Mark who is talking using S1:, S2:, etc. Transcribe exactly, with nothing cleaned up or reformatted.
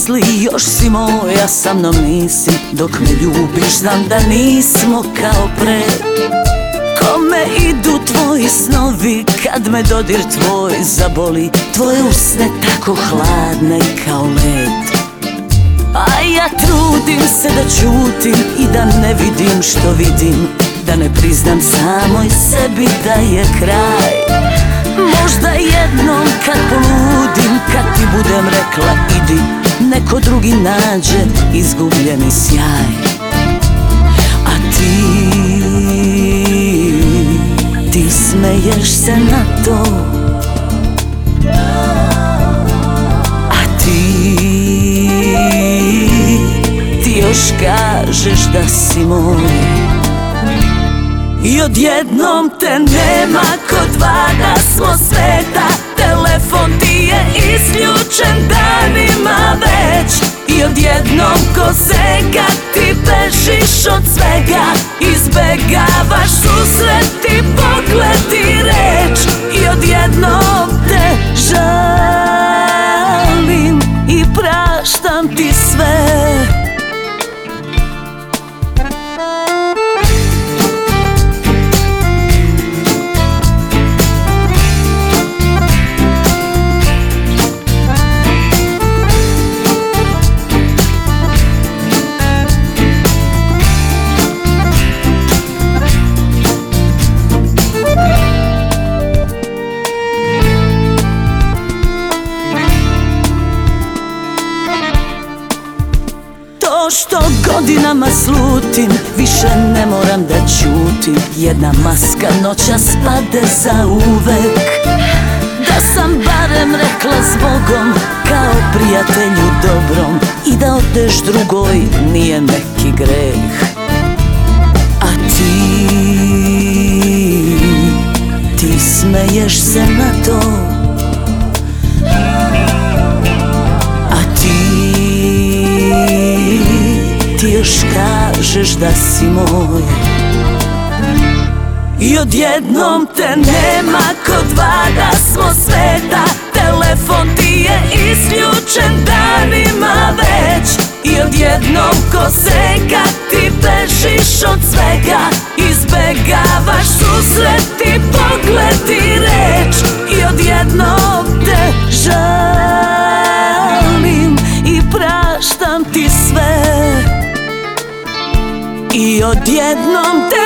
S1: misli, još si moja, sa mnom nisi. Dok me ljubiš znam da nismo kao pre. Kome idu tvoji snovi kad me dodir tvoj zaboli? Tvoje usne tako hladne kao led. A ja trudim se da ćutim i da ne vidim što vidim, da ne priznam samoj sebi da je kraj. Možda jednom kad poludim, kad ti budem rekla idi, neko drugi nađe izgubljeni sjaj. A ti, ti smeješ se na to. A ti, ti još kažeš da si moj. I odjednom te nema, ko dva da smo sveta. Telefon ti je isključen danima već. I odjednom ko seka ti bežiš od svega. Izbegavaš susret i pogled i reč. I odjednom te žalim i praštam ti sve. To što godinama slutim, više ne moram da ćutim. Jedna maska noćas pade za uvek. Da sam barem rekla zbogom, kao prijatelju dobrom, i da odeš drugoj nije neki greh. A ti, ti smeješ se na to. Ti još kažeš da si moj. I odjednom te nema, ko dva da smo sveta. Telefon ti je isključen danima već. I odjednom ko seka ti bežiš od svega. Izbegavaš susret i pogled i reč. I odjednom te žalim i praštam ti sve. I odjednom te